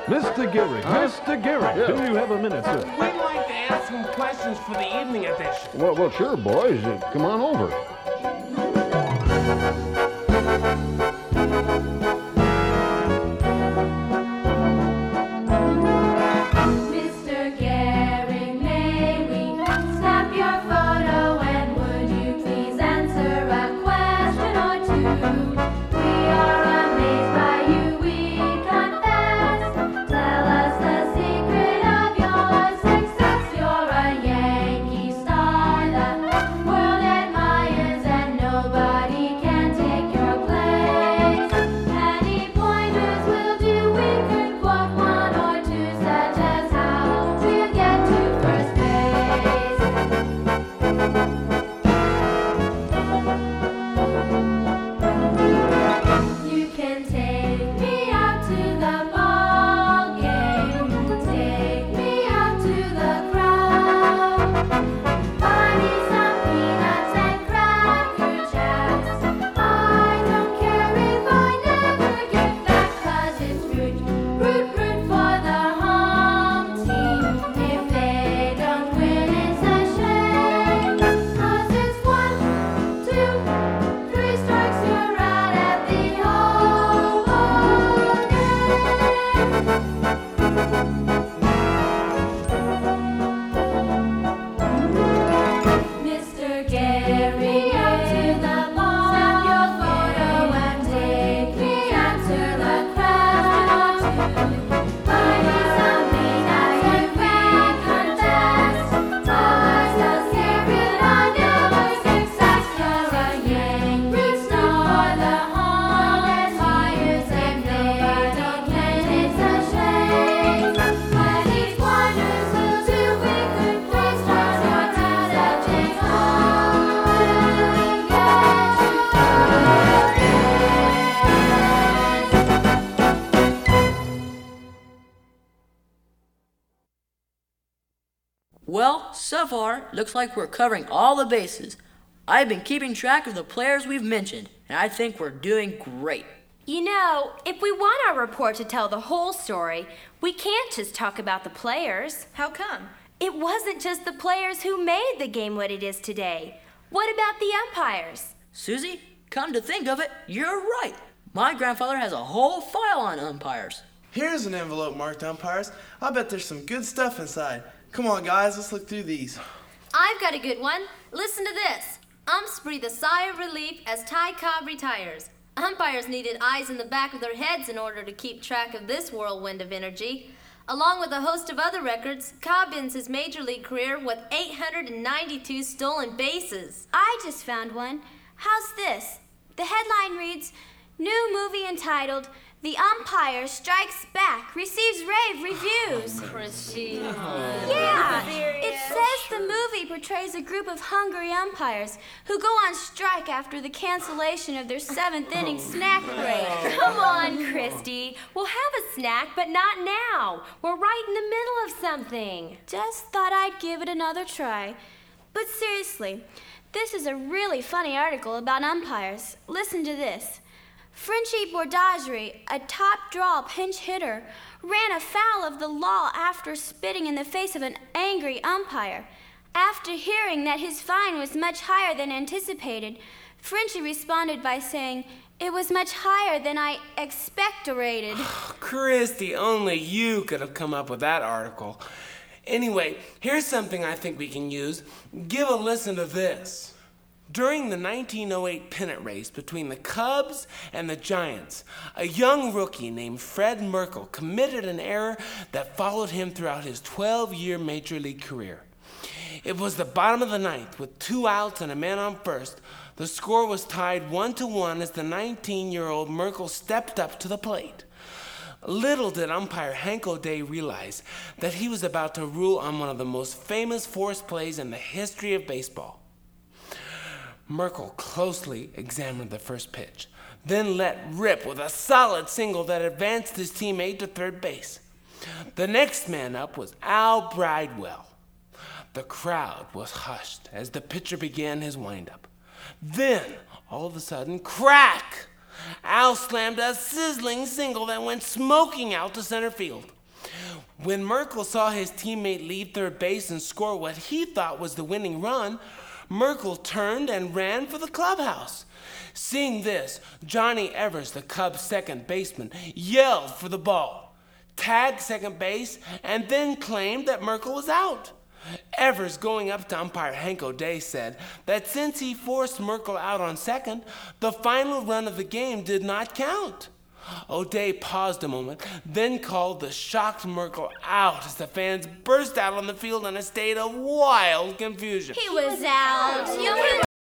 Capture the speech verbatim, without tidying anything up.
Mister Gehrig, huh? Mister Gehrig, yeah. Do you have a minute, sir? We'd like to ask some questions for the evening edition. Well, well, sure, boys. Uh, come on over. Well, so far, looks like we're covering all the bases. I've been keeping track of the players we've mentioned, and I think we're doing great. You know, if we want our report to tell the whole story, we can't just talk about the players. How come? It wasn't just the players who made the game what it is today. What about the umpires? Susie, come to think of it, you're right. My grandfather has a whole file on umpires. Here's an envelope marked umpires. I bet there's some good stuff inside. Come on, guys, let's look through these. I've got a good one. Listen to this. Umps breathe a sigh of relief as Ty Cobb retires. Umpires needed eyes in the back of their heads in order to keep track of this whirlwind of energy. Along with a host of other records, Cobb ends his major league career with eight hundred ninety-two stolen bases. I just found one. How's this? The headline reads, "New movie entitled, The Umpire Strikes Back receives rave reviews." Oh, Christy. Oh. Yeah, it says the movie portrays a group of hungry umpires who go on strike after the cancellation of their seventh inning snack break. Come on, Christy. We'll have a snack, but not now. We're right in the middle of something. Just thought I'd give it another try. But seriously, this is a really funny article about umpires. Listen to this. Frenchie Bordagerie, a top-draw pinch hitter, ran afoul of the law after spitting in the face of an angry umpire. After hearing that his fine was much higher than anticipated, Frenchie responded by saying, "It was much higher than I expectorated." Christy, only you could have come up with that article. Anyway, here's something I think we can use. Give a listen to this. During the nineteen oh eight pennant race between the Cubs and the Giants, a young rookie named Fred Merkle committed an error that followed him throughout his twelve-year major league career. It was the bottom of the ninth with two outs and a man on first. The score was tied one to one as the nineteen-year-old Merkle stepped up to the plate. Little did umpire Hank O'Day realize that he was about to rule on one of the most famous force plays in the history of baseball. Merkle closely examined the first pitch, then let rip with a solid single that advanced his teammate to third base. The next man up was Al Bridewell. The crowd was hushed as the pitcher began his windup. Then, all of a sudden, crack! Al slammed a sizzling single that went smoking out to center field. When Merkel saw his teammate leave third base and score what he thought was the winning run, Merkel turned and ran for the clubhouse. Seeing this, Johnny Evers, the Cubs' second baseman, yelled for the ball, tagged second base, and then claimed that Merkel was out. Evers, going up to umpire Hank O'Day, said that since he forced Merkel out on second, the final run of the game did not count. O'Day paused a moment, then called the shocked Merkel out as the fans burst out on the field in a state of wild confusion. He was out. You